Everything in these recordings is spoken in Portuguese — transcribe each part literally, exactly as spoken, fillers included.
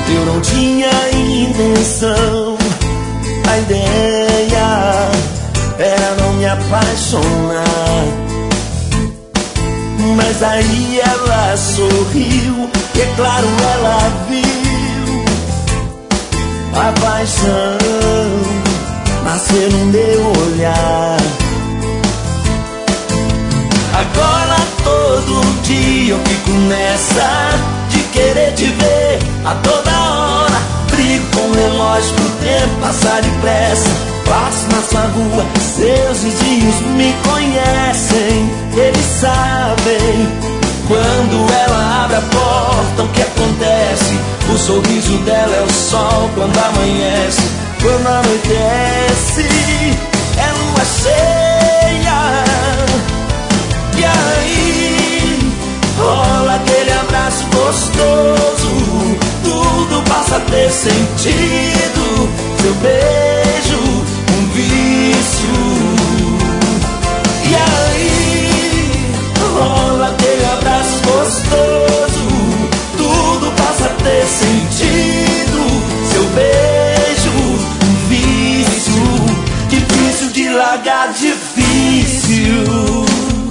Eu não tinha intenção, a ideia era não me apaixonar. Mas aí ela sorriu, e é claro ela viu a paixão nascer no meu olhar. Agora todo dia eu fico nessa de querer te ver a toda hora. Brigo com o relógio pro tempo passar depressa. Passo na sua rua, seus vizinhos me conhecem. Eles sabem quando ela abre a porta o que acontece. O sorriso dela é o sol quando amanhece. Quando anoitece é lua cheia. E aí rola aquele abraço gostoso, tudo passa a ter sentido. Seu beijo, um vício. E aí rola aquele abraço gostoso, tudo passa a ter sentido. Seu beijo, um vício. Difícil de largar, difícil.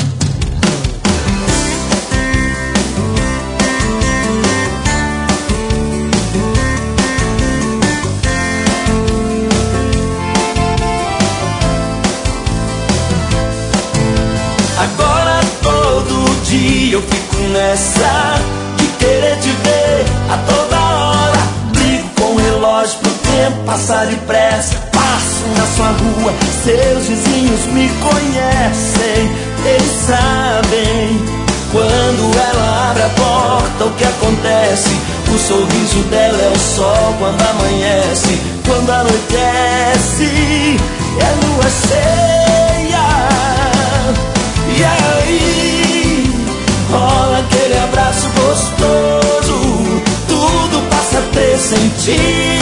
Agora todo dia eu fico nessa de querer te ver a toda hora. Brigo com o relógio pro tempo passar depressa. Passo na sua rua, seus vizinhos me conhecem. Eles sabem quando ela abre a porta o que acontece. O sorriso dela é o sol quando amanhece. Quando anoitece é lua cheia. E aí rola aquele abraço gostoso, tudo passa a ter sentido.